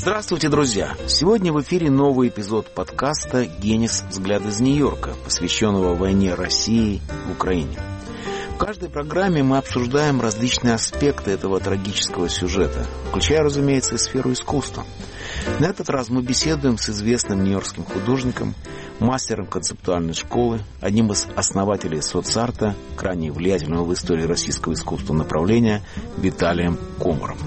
Здравствуйте, друзья! Сегодня в эфире новый эпизод подкаста «Генис. Взгляд из Нью-Йорка», посвященного войне России в Украине. В каждой программе мы обсуждаем различные аспекты этого трагического сюжета, включая, разумеется, и сферу искусства. На этот раз мы беседуем с известным нью-йоркским художником, мастером концептуальной школы, одним из основателей соцарта, крайне влиятельного в истории российского искусства направления, Виталием Комаром.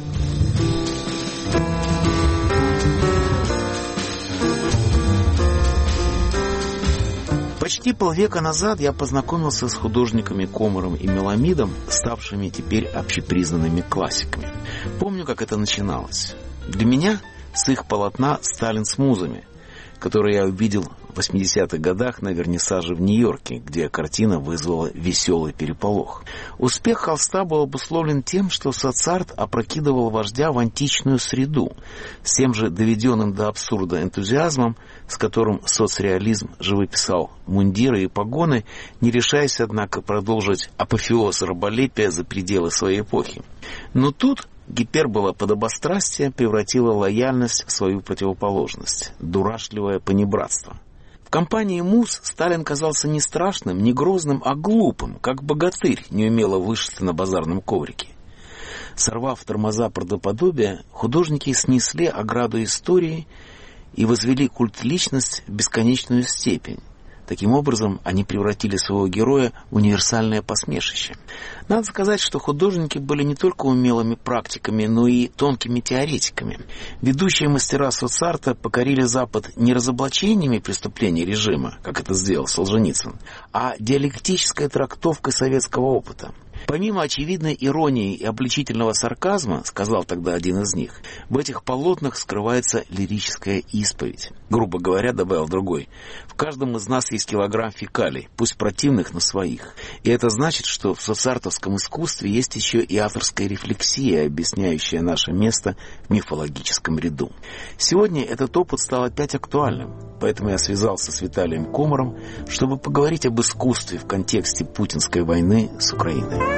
Почти полвека назад я познакомился с художниками Комаром и Меламидом, ставшими теперь общепризнанными классиками. Помню, как это начиналось. Для меня с их полотна «Сталин с музами», который я увидел в 80-х годах на вернисаже в Нью-Йорке, где картина вызвала веселый переполох. Успех холста был обусловлен тем, что соцарт опрокидывал вождя в античную среду, с тем же доведенным до абсурда энтузиазмом, с которым соцреализм живописал мундиры и погоны, не решаясь, однако, продолжить апофеоз раболепия за пределы своей эпохи. Но тут гипербола подобострастия превратила лояльность в свою противоположность – дурашливое понебратство. В компании муз Сталин казался не страшным, не грозным, а глупым, как богатырь, неумело вышитый на базарном коврике. Сорвав тормоза правдоподобия, художники снесли ограду истории и возвели культ личности в бесконечную степень. Таким образом, они превратили своего героя в универсальное посмешище. Надо сказать, что художники были не только умелыми практиками, но и тонкими теоретиками. Ведущие мастера соцарта покорили Запад не разоблачениями преступлений режима, как это сделал Солженицын, а диалектической трактовкой советского опыта. Помимо очевидной иронии и обличительного сарказма, сказал тогда один из них, в этих полотнах скрывается лирическая исповедь. Грубо говоря, добавил другой, в каждом из нас есть килограмм фекалий, пусть противных, но своих. И это значит, что в соцартовском искусстве есть еще и авторская рефлексия, объясняющая наше место в мифологическом ряду. Сегодня этот опыт стал опять актуальным, поэтому я связался с Виталием Комаром, чтобы поговорить об искусстве в контексте путинской войны с Украиной.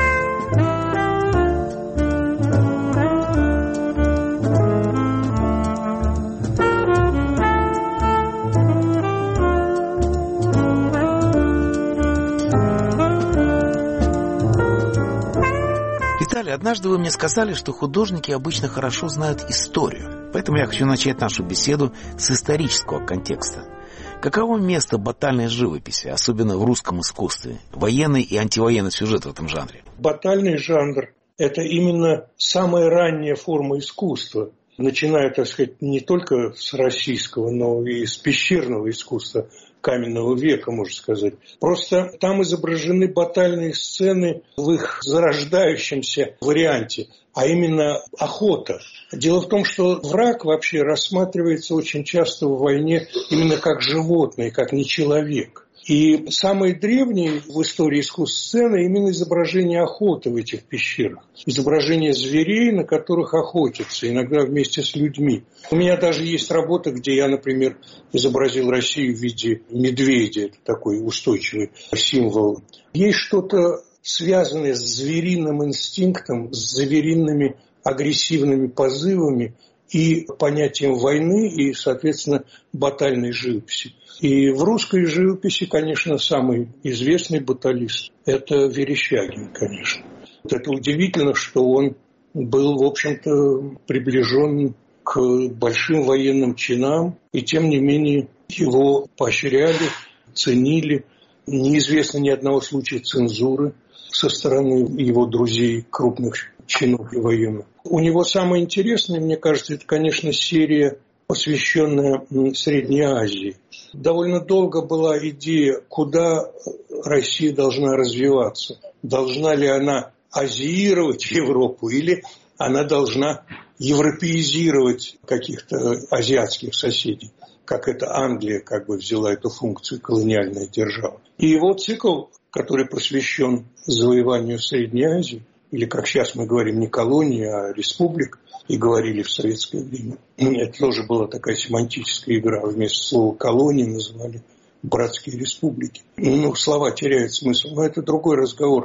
Виталий, однажды вы мне сказали, что художники обычно хорошо знают историю, поэтому я хочу начать нашу беседу с исторического контекста. Каково место батальной живописи, особенно в русском искусстве, военный и антивоенный сюжет в этом жанре? Батальный жанр – это именно самая ранняя форма искусства, начиная, так сказать, не только с российского, но и с пещерного искусства каменного века, можно сказать. Просто там изображены батальные сцены в их зарождающемся варианте, а именно охота. Дело в том, что враг вообще рассматривается очень часто в войне именно как животное, как не человек. И самые древние в истории искусства сцены именно изображение охоты в этих пещерах. Изображение зверей, на которых охотятся, иногда вместе с людьми. У меня даже есть работа, где я, например, изобразил Россию в виде медведя. Это такой устойчивый символ. Есть что-то связанное с звериным инстинктом, с звериными агрессивными позывами и понятием войны и, соответственно, батальной живописи. И в русской живописи, конечно, самый известный баталист – это Верещагин, конечно. Это удивительно, что он был, в общем-то, приближен к большим военным чинам, и тем не менее его поощряли, ценили. Неизвестно ни одного случая цензуры со стороны его друзей, крупных чинов и военных. У него самое интересное, мне кажется, это, конечно, серия, посвященная Средней Азии. Довольно долго была идея, куда Россия должна развиваться. Должна ли она азиировать Европу или она должна европеизировать каких-то азиатских соседей, как это Англия как бы взяла эту функцию, колониальная держава. И его цикл, который посвящен завоеванию Средней Азии, или, как сейчас мы говорим, не колонии, а республик, и говорили в советское время. Это тоже была такая семантическая игра. Вместо слова «колонии» называли «братские республики». Слова теряют смысл. Но это другой разговор.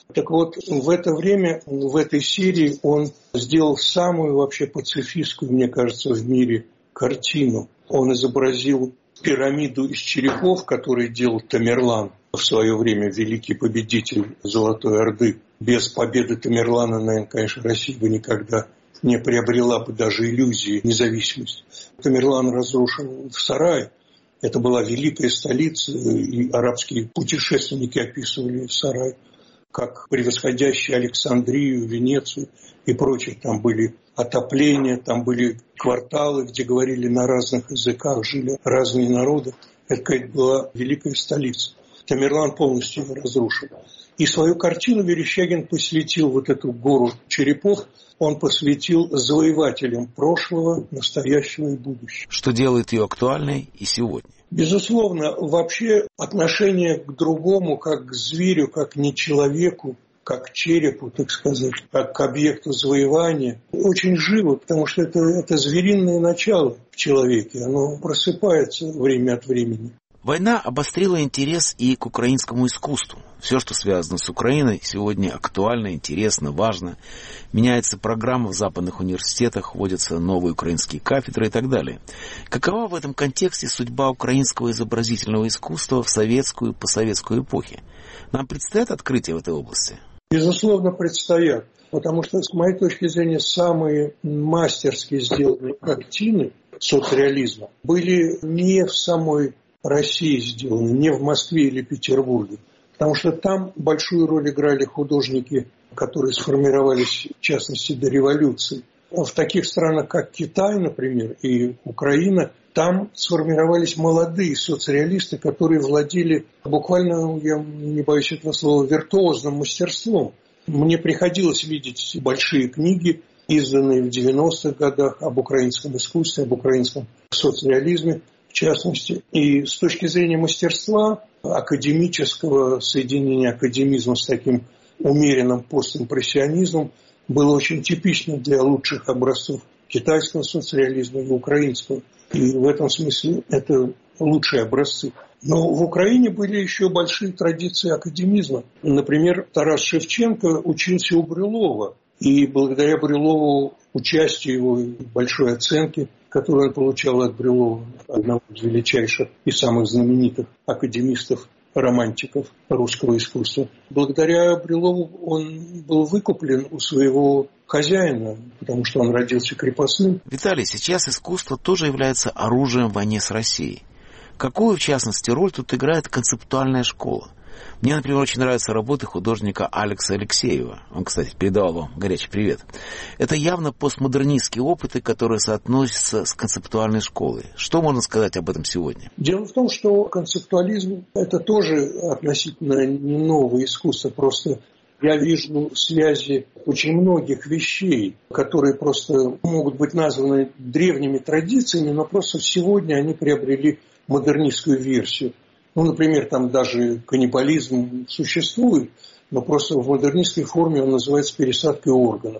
Так вот, в это время, в этой серии он сделал самую вообще пацифистскую, мне кажется, в мире картину. Он изобразил пирамиду из черепов, которую делал Тамерлан, в свое время великий победитель Золотой Орды. Без победы Тамерлана, наверное, конечно, Россия бы никогда не приобрела бы даже иллюзии независимости. Тамерлан разрушил Сарай. Это была великая столица, и арабские путешественники описывали Сарай как превосходящий Александрию, Венецию и прочее. Там были отопления, там были кварталы, где говорили на разных языках, жили разные народы. Это была великая столица. Тамерлан полностью ее разрушил. И свою картину Верещагин посвятил вот эту гору черепов, он посвятил завоевателям прошлого, настоящего и будущего. Что делает ее актуальной и сегодня? Безусловно, вообще отношение к другому, как к зверю, как к нечеловеку, как к черепу, так сказать, как к объекту завоевания, очень живо, потому что это звериное начало в человеке, оно просыпается время от времени. Война обострила интерес и к украинскому искусству. Все, что связано с Украиной, сегодня актуально, интересно, важно. Меняется программа в западных университетах, вводятся новые украинские кафедры и так далее. Какова в этом контексте судьба украинского изобразительного искусства в советскую и постсоветскую эпохи? Нам предстоят открытия в этой области? Безусловно, предстоят. Потому что, с моей точки зрения, самые мастерски сделанные картины соцреализма были не в самой России сделаны, не в Москве или Петербурге. Потому что там большую роль играли художники, которые сформировались, в частности, до революции. В таких странах, как Китай, например, и Украина, там сформировались молодые соцреалисты, которые владели буквально, я не боюсь этого слова, виртуозным мастерством. Мне приходилось видеть большие книги, изданные в 90-х годах, об украинском искусстве, об украинском соцреализме, в частности. И с точки зрения мастерства, академического соединения академизма с таким умеренным постимпрессионизмом было очень типично для лучших образцов китайского соцреализма и украинского. И в этом смысле это лучшие образцы. Но в Украине были еще большие традиции академизма. Например, Тарас Шевченко учился у Брюлова. И благодаря Брюлову, участию его и большой оценке, которую он получал от Брюлова, одного из величайших и самых знаменитых академистов, романтиков русского искусства. Благодаря Брюлову он был выкуплен у своего хозяина, потому что он родился крепостным. Виталий, сейчас искусство тоже является оружием в войне с Россией. Какую, в частности, роль тут играет концептуальная школа? Мне, например, очень нравятся работы художника Алекса Алексеева. Он, кстати, передавал вам горячий привет. Это явно постмодернистские опыты, которые соотносятся с концептуальной школой. Что можно сказать об этом сегодня? Дело в том, что концептуализм – это тоже относительно не новое искусство. Просто я вижу связи очень многих вещей, которые просто могут быть названы древними традициями, но просто сегодня они приобрели модернистскую версию. Например, там даже каннибализм существует, но просто в модернистской форме он называется пересадкой органов.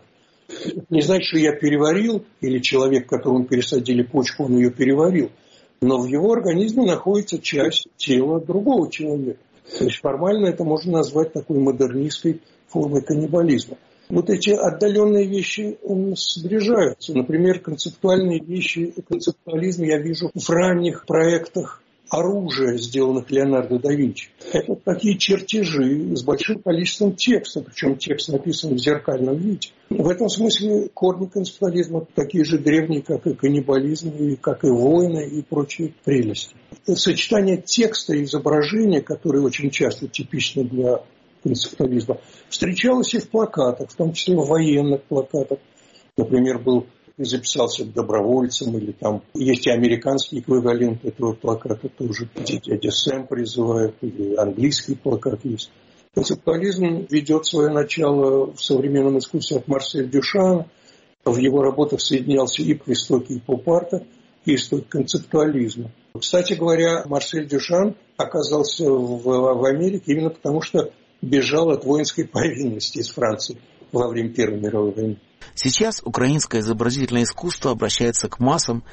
Не значит, что я переварил, или человек, которому пересадили почку, он ее переварил, но в его организме находится часть тела другого человека. То есть формально это можно назвать такой модернистской формой каннибализма. Вот эти отдаленные вещи сближаются. Например, концептуальные вещи, концептуализм я вижу в ранних проектах оружия, сделанных Леонардо да Винчи. Это такие чертежи с большим количеством текста, причем текст написан в зеркальном виде. В этом смысле корни концептуализма такие же древние, как и каннибализм, и как и войны, и прочие прелести. Сочетание текста и изображения, которое очень часто типично для концептуализма, встречалось и в плакатах, в том числе в военных плакатах. Например, был записался добровольцем, или там есть и американский эквивалент этого плаката тоже, где дядя Сэм призывает, или английский плакат есть. Концептуализм ведет свое начало в современном искусстве от Марселя Дюшана. В его работах соединялся и истоки и поп-арта, и истоки концептуализма. Кстати говоря, Марсель Дюшан оказался в Америке именно потому, что бежал от воинской повинности из Франции во время Первой мировой войны. Сейчас украинское изобразительное искусство обращается к массам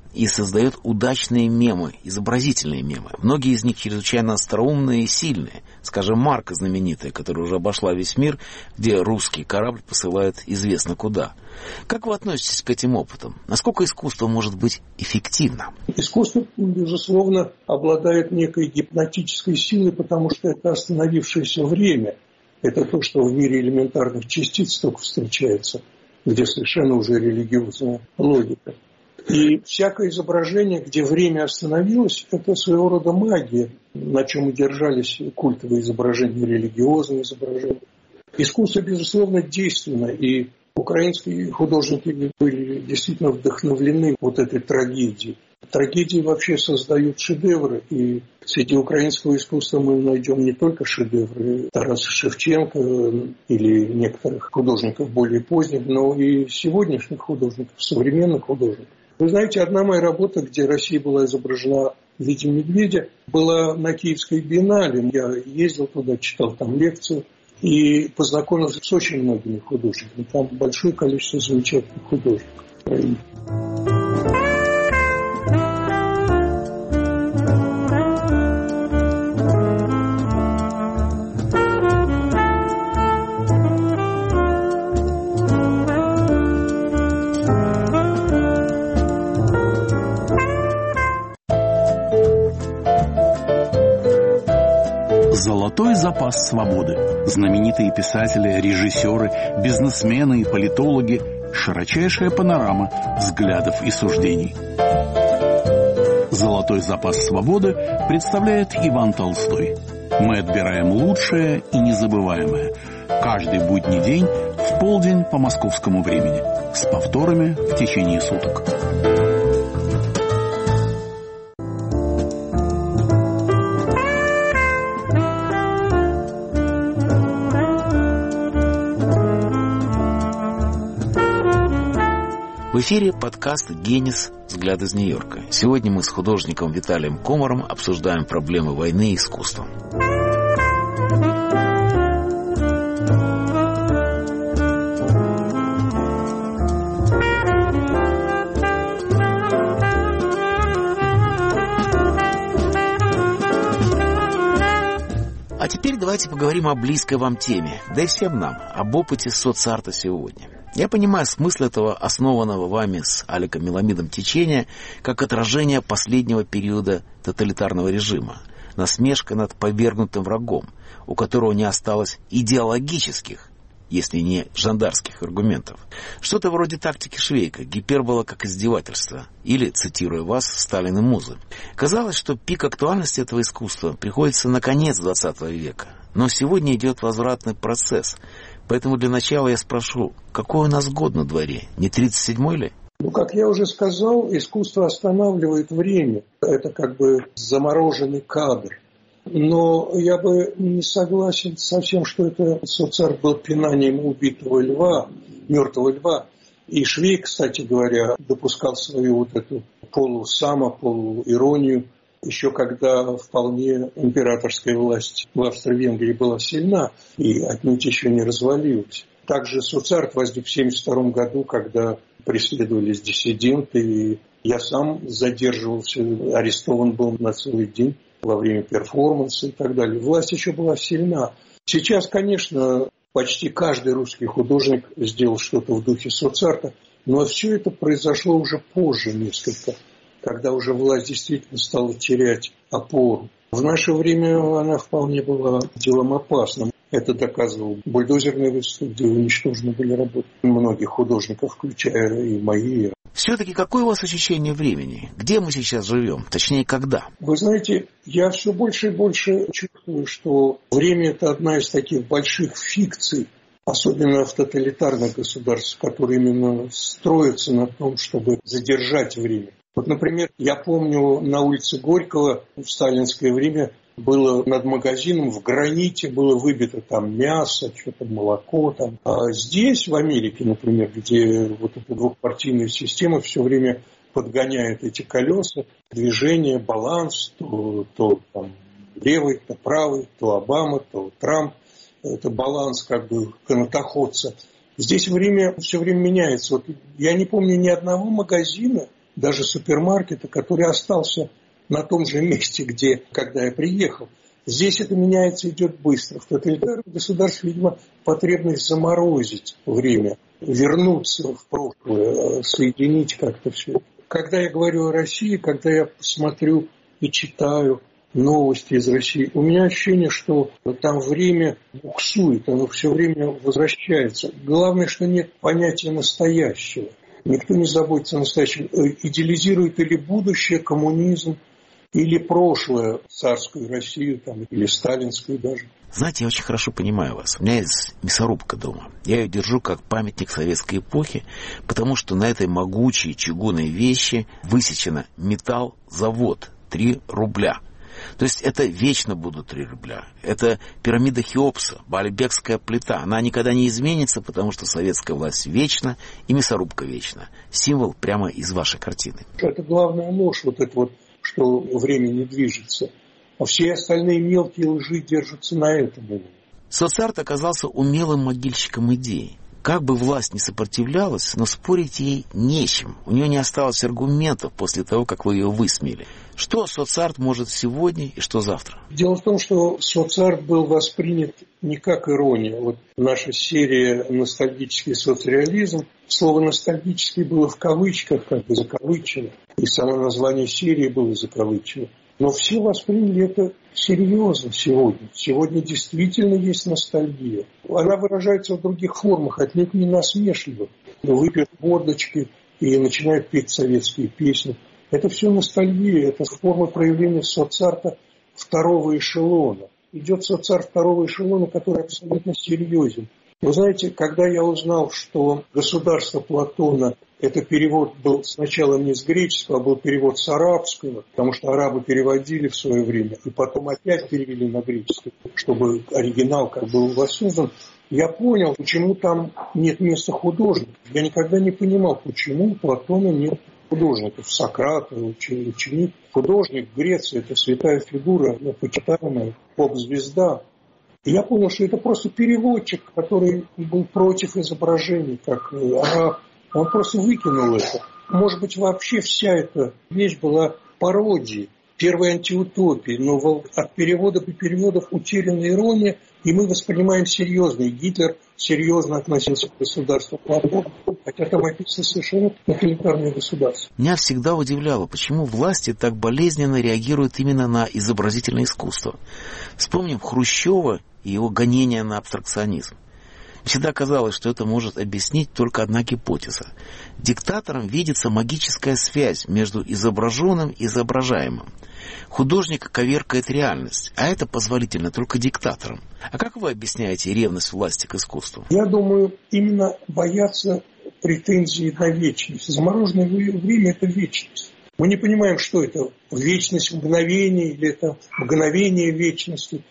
и создает удачные мемы, изобразительные мемы. Многие из них чрезвычайно остроумные и сильные. Скажем, марка знаменитая, которая уже обошла весь мир, где русский корабль посылает известно куда. Как вы относитесь к этим опытам? Насколько искусство может быть эффективно? Искусство, безусловно, обладает некой гипнотической силой, потому что это остановившееся время. Это то, что в мире элементарных частиц только встречается, где совершенно уже религиозная логика. И всякое изображение, где время остановилось, это своего рода магия, на чем и держались культовые изображения, религиозные изображения. Искусство, безусловно, действенно, и украинские художники были действительно вдохновлены вот этой трагедией. Трагедии вообще создают шедевры, и среди украинского искусства мы найдем не только шедевры Тараса Шевченко или некоторых художников более поздних, но и сегодняшних художников, современных художников. Вы знаете, одна моя работа, где Россия была изображена в виде медведя, была на Киевской биеннале. Я ездил туда, читал там лекцию и познакомился с очень многими художниками. Там большое количество замечательных художников. Золотой запас свободы. Знаменитые писатели, режиссеры, бизнесмены и политологи. Широчайшая панорама взглядов и суждений. Золотой запас свободы представляет Иван Толстой. Мы отбираем лучшее и незабываемое. Каждый будний день в полдень по московскому времени. С повторами в течение суток. В эфире подкаст «Генис. Взгляд из Нью-Йорка». Сегодня мы с художником Виталием Комаром обсуждаем проблемы войны и искусства. А теперь давайте поговорим о близкой вам теме, да и всем нам, об опыте соцарта сегодня. Я понимаю смысл этого основанного вами с Аликом Меламидом течения как отражение последнего периода тоталитарного режима, насмешка над повергнутым врагом, у которого не осталось идеологических, если не жандарских аргументов. Что-то вроде тактики Швейка, гипербола как издевательство, или, цитируя вас, Сталин и музы. Казалось, что пик актуальности этого искусства приходится на конец XX века, но сегодня идет возвратный процесс. Поэтому для начала я спрошу, какой у нас год на дворе? Не 37-й ли? Как я уже сказал, искусство останавливает время. Это как бы замороженный кадр. Но я бы не согласен совсем, что это соцарт был пинанием убитого льва, мертвого льва. И Швейк, кстати говоря, допускал свою вот эту полуиронию, еще когда вполне императорская власть в Австро-Венгрии была сильна и отнюдь еще не развалилась. Также соцарт возник в 1972 году, когда преследовались диссиденты, и я сам задерживался, арестован был на целый день во время перформанса и так далее. Власть еще была сильна. Сейчас, конечно, почти каждый русский художник сделал что-то в духе соцарта, но все это произошло уже позже несколько, когда уже власть действительно стала терять опору. В наше время она вполне была делом опасным. Это доказывал бульдозерный выстрел, где уничтожены были работы многих художников, включая и мои. Все-таки какое у вас ощущение времени? Где мы сейчас живем? Точнее, когда? Вы знаете, я все больше и больше чувствую, что время – это одна из таких больших фикций, особенно в тоталитарных государствах, которые именно строятся на том, чтобы задержать время. Вот, например, я помню, на улице Горького в сталинское время было над магазином в граните было выбито там мясо, что-то молоко там. А здесь, в Америке, например, где вот эта двухпартийная система все время подгоняет эти колеса, движение, баланс, то там левый, то правый, то Обама, то Трамп. Это баланс как бы канатоходца. Здесь время все время меняется. Вот я не помню ни одного магазина, даже супермаркета, который остался на том же месте, где, когда я приехал. Здесь это меняется, идет быстро. В тоталитарном государстве, видимо, потребность заморозить время, вернуться в прошлое, соединить как-то все. Когда я говорю о России, когда я смотрю и читаю новости из России, у меня ощущение, что там время буксует, оно все время возвращается. Главное, что нет понятия настоящего. Никто не заботится о настоящем. Идеализирует или будущее, коммунизм, или прошлое, царскую Россию, там, или сталинскую даже. Знаете, я очень хорошо понимаю вас. У меня есть мясорубка дома. Я ее держу как памятник советской эпохи, потому что на этой могучей чугунной вещи высечено металл, завод, 3 рубля. То есть это вечно будут 3 рубля. Это пирамида Хеопса, Баальбекская плита. Она никогда не изменится, потому что советская власть вечна и мясорубка вечна. Символ прямо из вашей картины. Это главная ложь, вот это вот, что время не движется. А все остальные мелкие лжи держатся на этом. Соцарт оказался умелым могильщиком идей. Как бы власть не сопротивлялась, но спорить ей нечем. У нее не осталось аргументов после того, как вы ее высмеяли. Что соцарт может сегодня и что завтра? Дело в том, что соцарт был воспринят не как ирония. Вот наша серия «Ностальгический соцреализм». Слово «ностальгический» было в кавычках, как бы закавычено. И само название серии было закавычено. Но все восприняли это серьезно сегодня. Сегодня действительно есть ностальгия. Она выражается в других формах, отнюдь не насмешливо. Выпьют водочки и начинают петь советские песни. Это все ностальгия, это форма проявления соцарта второго эшелона. Идет соцарт второго эшелона, который абсолютно серьезен. Вы знаете, когда я узнал, что «Государство Платона» это перевод был сначала не с греческого, а был перевод с арабского, потому что арабы переводили в свое время, и потом опять перевели на греческий, чтобы оригинал как бы воссоздан. Я понял, почему там нет места художников. Я никогда не понимал, почему у Платона нет художников. Сократ, ученик. Художник в Греции – это святая фигура, почитаемая, поп-звезда. И я понял, что это просто переводчик, который был против изображений, как араб. Он просто выкинул это. Может быть, вообще вся эта вещь была пародией, первой антиутопией, но от перевода по переводов утеряна ирония, и мы воспринимаем серьезно. И Гитлер серьезно относился к государству Платона, хотя там описано совершенно тоталитарное государство. Меня всегда удивляло, почему власти так болезненно реагируют именно на изобразительное искусство. Вспомним Хрущева и его гонения на абстракционизм. Всегда казалось, что это может объяснить только одна гипотеза. Диктатором видится магическая связь между изображенным и изображаемым. Художник коверкает реальность, а это позволительно только диктаторам. А как вы объясняете ревность власти к искусству? Я думаю, именно боятся претензий на вечность. Замороженное время – это вечность. Мы не понимаем, что это вечность мгновения или это мгновение вечности.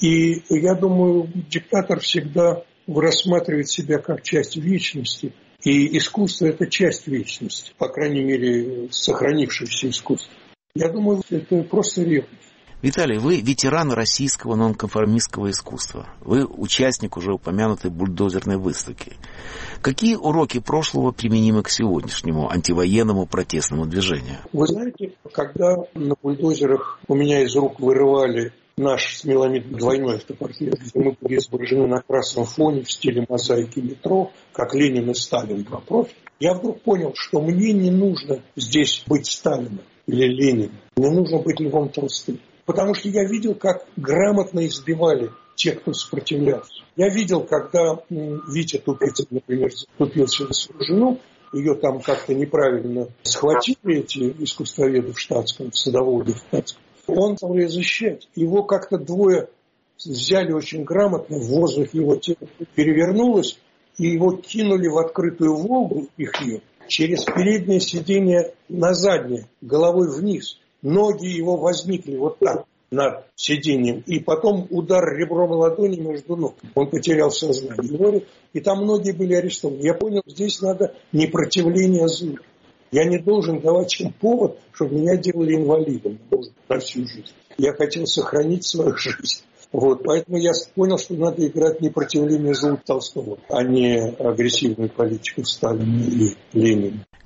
И я думаю, диктатор всегда рассматривает себя как часть вечности. И искусство – это часть вечности, по крайней мере, сохранившееся искусство. Я думаю, это просто ревность. Виталий, вы ветеран российского нонконформистского искусства. Вы участник уже упомянутой бульдозерной выставки. Какие уроки прошлого применимы к сегодняшнему антивоенному протестному движению? Вы знаете, когда на бульдозерах у меня из рук вырывали наш с Меламидом двойной автопортрет, где мы были изображены на красном фоне в стиле мозаики метро, как Ленин и Сталин два профиля, я вдруг понял, что мне не нужно здесь быть Сталином или Лениным, мне нужно быть Львом Толстым. Потому что я видел, как грамотно избивали тех, кто сопротивлялся. Я видел, когда Витя Тупицын, например, заступился за свою жену, ее там как-то неправильно схватили эти искусствоведы в штатском, садоводы в штатском. Он стал ее защищать. Его как-то двое взяли очень грамотно, в воздух его тело перевернулось, и его кинули в открытую Волгу, их ее, через переднее сиденье на заднее, головой вниз. Ноги его возникли вот так над сиденьем, и потом удар ребром ладони между ног. Он потерял сознание. И там многие были арестованы. Я понял, здесь надо непротивление злу. Я не должен давать им повод, чтобы меня делали инвалидом на всю жизнь. Я хотел сохранить свою жизнь. Поэтому я понял, что надо играть непротивление злу Толстого, а не агрессивную политику Сталина и Ленина.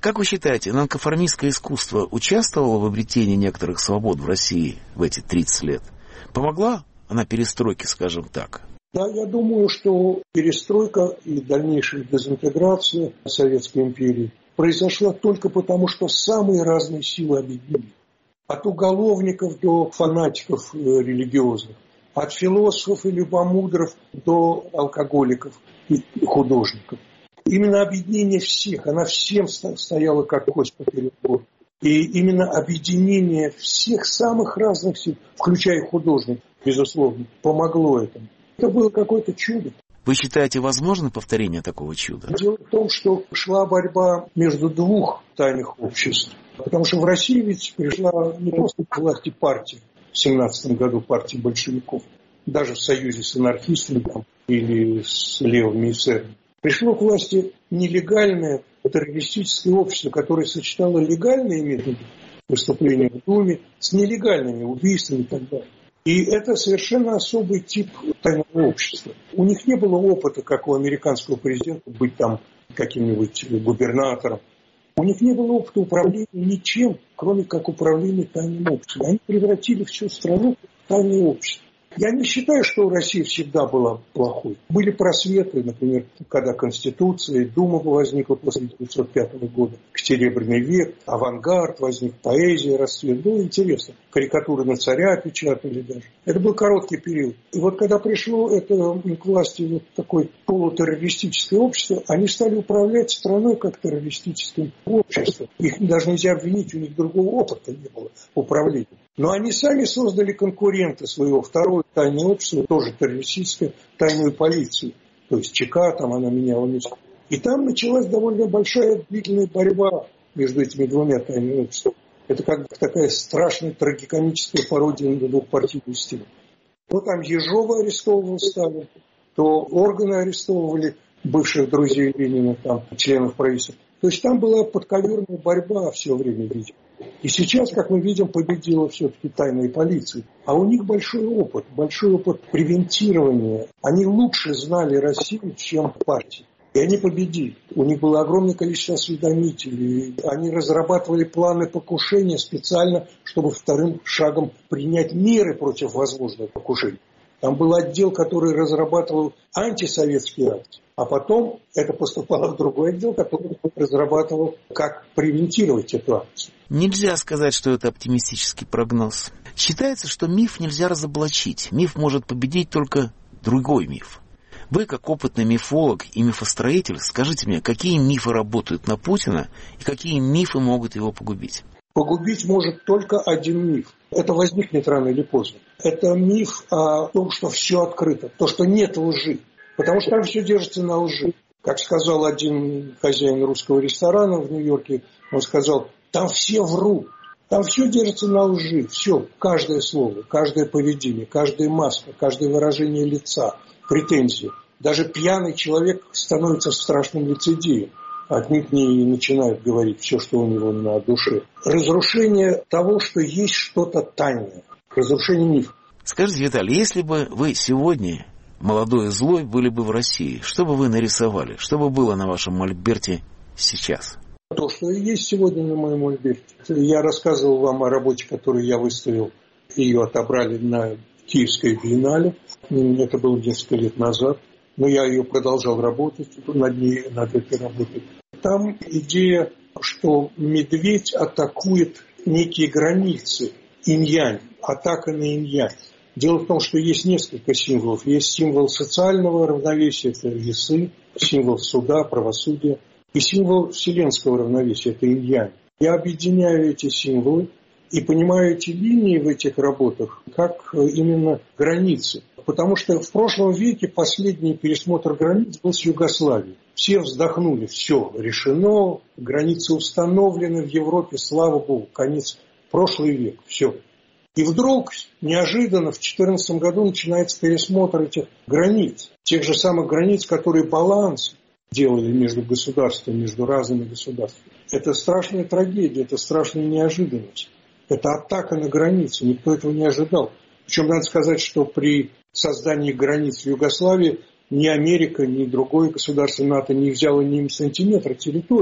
Как вы считаете, нонконформистское искусство участвовало в обретении некоторых свобод в России в эти 30 лет? Помогла она перестройке, скажем так? Да, я думаю, что перестройка и дальнейшая дезинтеграция Советской империи произошла только потому, что самые разные силы объединились. От уголовников до фанатиков религиозных, от философов и любомудров до алкоголиков и художников. Именно объединение всех, она всем стояла как кость поперек горла. И именно объединение всех самых разных сил, включая художников, безусловно, помогло этому. Это было какое-то чудо. Вы считаете, возможно повторение такого чуда? Дело в том, что шла борьба между двух тайных обществ. Потому что в России ведь пришла не просто к власти партия, в 1917 году партия большевиков, даже в союзе с анархистами там, или с левыми эсерами. Пришло к власти нелегальное террористическое общество, которое сочетало легальные методы выступления в Думе с нелегальными убийствами и так далее. И это совершенно особый тип тайного общества. У них не было опыта, как у американского президента, быть там каким-нибудь губернатором. У них не было опыта управления ничем, кроме как управления тайным обществом. Они превратили всю страну в тайное общество. Я не считаю, что Россия всегда была плохой. Были просветы, например, когда Конституция и Дума возникла после 1905 года, Серебряный век, авангард возник, поэзия расцвет. Было интересно. Карикатуры на царя печатали даже. Это был короткий период. И вот когда пришло это к власти вот такое полутеррористическое общество, они стали управлять страной как террористическим обществом. Их даже нельзя обвинить, у них другого опыта не было управления. Но они сами создали конкурента своего, второе тайное общество, тоже террористическое, тайную полицию. То есть ЧК, там она меняла место. И там началась довольно большая длительная борьба между этими двумя тайными обществами. Это как бы такая страшная трагикомическая пародия на двухпартийную систему. То там Ежова арестовывал Сталин, то органы арестовывали бывших друзей Ленина, там, членов правительства. То есть там была подковерная борьба все время, видимо. И сейчас, как мы видим, победила все-таки тайная полиция. А у них большой опыт превентирования. Они лучше знали Россию, чем партии. И они победили. У них было огромное количество осведомителей. Они разрабатывали планы покушения специально, чтобы вторым шагом принять меры против возможного покушения. Там был отдел, который разрабатывал антисоветские акции. А потом это поступало в другой отдел, который разрабатывал, как превентировать эту акцию. Нельзя сказать, что это оптимистический прогноз. Считается, что миф нельзя разоблачить. Миф может победить только другой миф. Вы, как опытный мифолог и мифостроитель, скажите мне, какие мифы работают на Путина и какие мифы могут его погубить? Погубить может только один миф. Это возникнет рано или поздно. Это миф о том, что все открыто, то, что нет лжи. Потому что там все держится на лжи. Как сказал один хозяин русского ресторана в Нью-Йорке, он сказал, там все врут, там все держится на лжи. Все, каждое слово, каждое поведение, каждая маска, каждое выражение лица, претензии. Даже пьяный человек становится страшным лицедеем. От них не начинают говорить все, что у него на душе. Разрушение того, что есть что-то тайное. Разрушение мифа. Скажите, Виталий, если бы вы сегодня, молодой и злой, были бы в России, что бы вы нарисовали? Что бы было на вашем мольберте сейчас? То, что и есть сегодня на моем мольберте. Я рассказывал вам о работе, которую я выставил. Ее отобрали на Киевской биеннале. Это было несколько лет назад. Но я ее продолжал работать над этой работой. Там идея, что медведь атакует некие границы. Инь-янь. Атака на инь-янь. Дело в том, что есть несколько символов. Есть символ социального равновесия, это весы, символ суда, правосудия, и символ вселенского равновесия, это инь-янь. Я объединяю эти символы и понимаю эти линии в этих работах как именно границы. Потому что в прошлом веке последний пересмотр границ был с Югославией. Все вздохнули, все решено, границы установлены в Европе, слава Богу, конец, прошлый век, все. И вдруг, неожиданно, в 2014 году начинается пересмотр этих границ. Тех же самых границ, которые баланс делали между государствами, между разными государствами. Это страшная трагедия, это страшная неожиданность. Это атака на границы, никто этого не ожидал. Причем надо сказать, что при создании границ в Югославии ни Америка, ни другое государство НАТО не взяло ни сантиметра территории.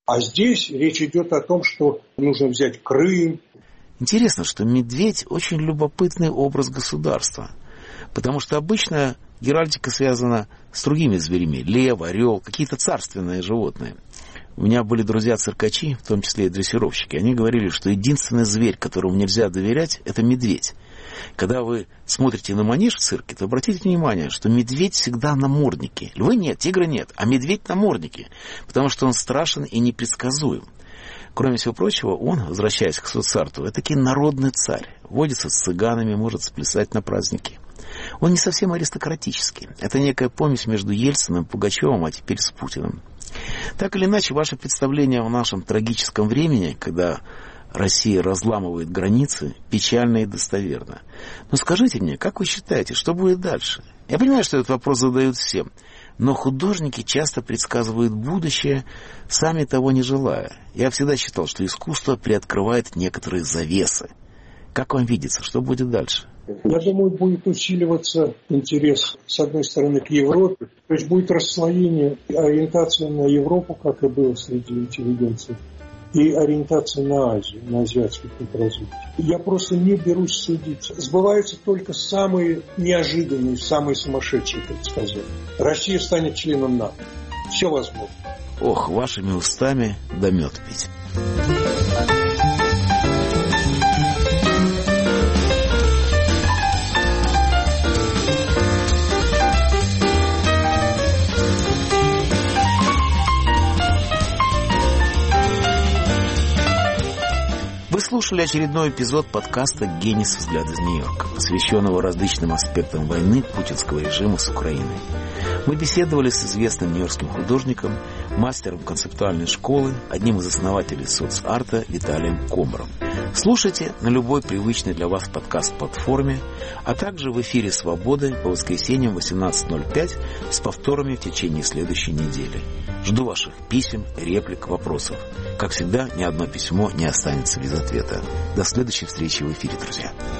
А здесь речь идет о том, что нужно взять Крым. Интересно, что медведь очень любопытный образ государства, потому что обычно геральдика связана с другими зверями. Лев, орел, какие-то царственные животные. У меня были друзья-циркачи, в том числе и дрессировщики. Они говорили, что единственный зверь, которому нельзя доверять, это медведь. Когда вы смотрите на манеж в цирке, то обратите внимание, что медведь всегда наморднике. Львы нет, тигра нет, а медведь наморднике, потому что он страшен и непредсказуем. Кроме всего прочего, он, возвращаясь к Соцарту, это-таки народный царь. Водится с цыганами, может сплясать на праздники. Он не совсем аристократический. Это некая помесь между Ельциным, Пугачевым, а теперь с Путиным. Так или иначе, ваше представление о нашем трагическом времени, когда Россия разламывает границы, печально и достоверно. Но скажите мне, как вы считаете, что будет дальше? Я понимаю, что этот вопрос задают всем, но художники часто предсказывают будущее, сами того не желая. Я всегда считал, что искусство приоткрывает некоторые завесы. Как вам видится, что будет дальше? Я думаю, будет усиливаться интерес, с одной стороны, к Европе. То есть будет расслоение, ориентация на Европу, как и было среди интеллигенции, и ориентация на Азию, на азиатский путь развития. Я просто не берусь судить. Сбываются только самые неожиданные, самые сумасшедшие предсказания. Россия станет членом НАТО. Все возможно. Ох, вашими устами да мед пить. Вы слушали очередной эпизод подкаста «Генис. Взгляд из Нью-Йорка», посвященного различным аспектам войны путинского режима с Украиной. Мы беседовали с известным нью-йоркским художником, мастером концептуальной школы, одним из основателей соцарта Виталием Комаром. Слушайте на любой привычной для вас подкаст-платформе, а также в эфире «Свободы» по воскресеньям 18:05 с повторами в течение следующей недели. Жду ваших писем, реплик, вопросов. Как всегда, ни одно письмо не останется без ответа. До следующей встречи в эфире, друзья.